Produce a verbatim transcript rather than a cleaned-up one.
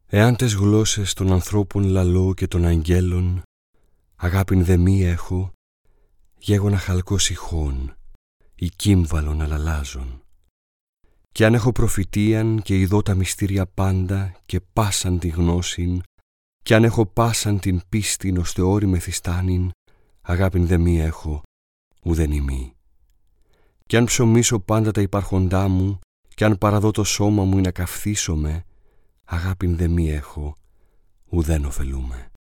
Εάν τες γλώσσες των ανθρώπων λαλώ και των αγγέλων, αγάπην δε μη έχω, γέγονα χαλκός ηχών, ή κύμβαλον αλαλάζων. Κι αν έχω προφητείαν και ειδώ τα μυστήρια πάντα και πάσαν τη γνώσιν, κι αν έχω πάσαν την πίστην ως θεώρη μεθυστάνην, αγάπην δε μη έχω, ουδέν ημί. Κι αν ψωμίσω πάντα τα υπάρχοντά μου, κι αν παραδώ το σώμα μου ή να καυθήσομαι, αγάπην δε μη έχω, ουδέν ωφελούμε.